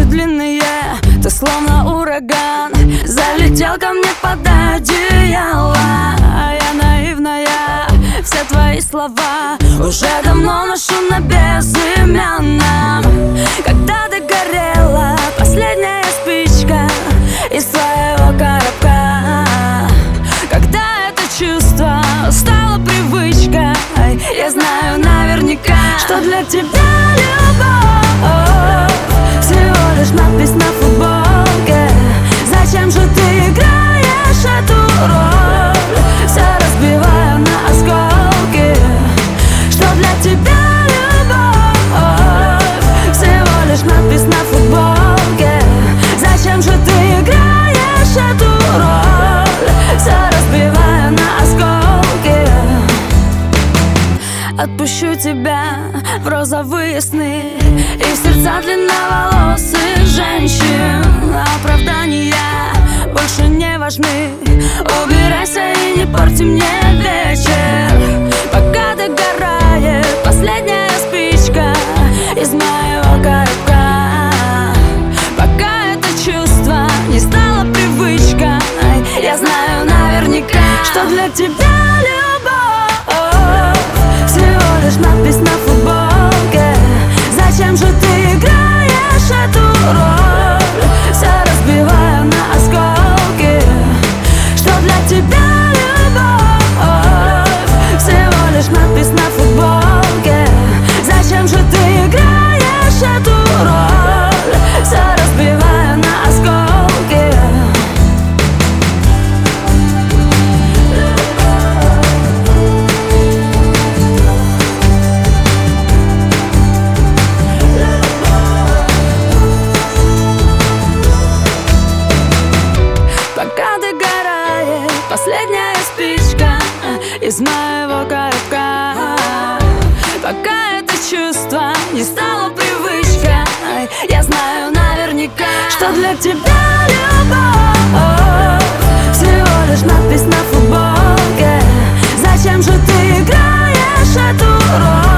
длинные, ты словно ураган, залетел ко мне под одеяло. А я наивная, все твои слова уже давно ношу на безымянном. Когда догорела последняя спичка из твоего коробка, когда это чувство стало привычкой, я знаю наверняка, что для тебя любовь всего лишь надпись на футболке. Зачем же ты играешь эту роль, все разбивая на осколки? Что для тебя любовь всего лишь надпись на футболке. Зачем же ты играешь эту роль, все разбивая на осколки? Отпущу тебя в розовые сны и в сердца длинноволосых женщин. Оправдания больше не важны. Убирайся и не порти мне вечер. Пока догорает последняя спичка из моего коробка, пока это чувство не стало привычкой, я знаю наверняка, что для тебя любовь всего лишь надпись на футболке. Зачем же ты играешь эту роль, все разбивая на осколки? Что для тебя любовь всего лишь надпись на футболке. Зачем же ты играешь эту роль, все разбивая на осколки? Пока догорает последняя спичка из моего коробка, пока это чувство не стало привычкой, я знаю наверняка, что для тебя любовь всего лишь надпись на футболке. Зачем же ты играешь эту роль?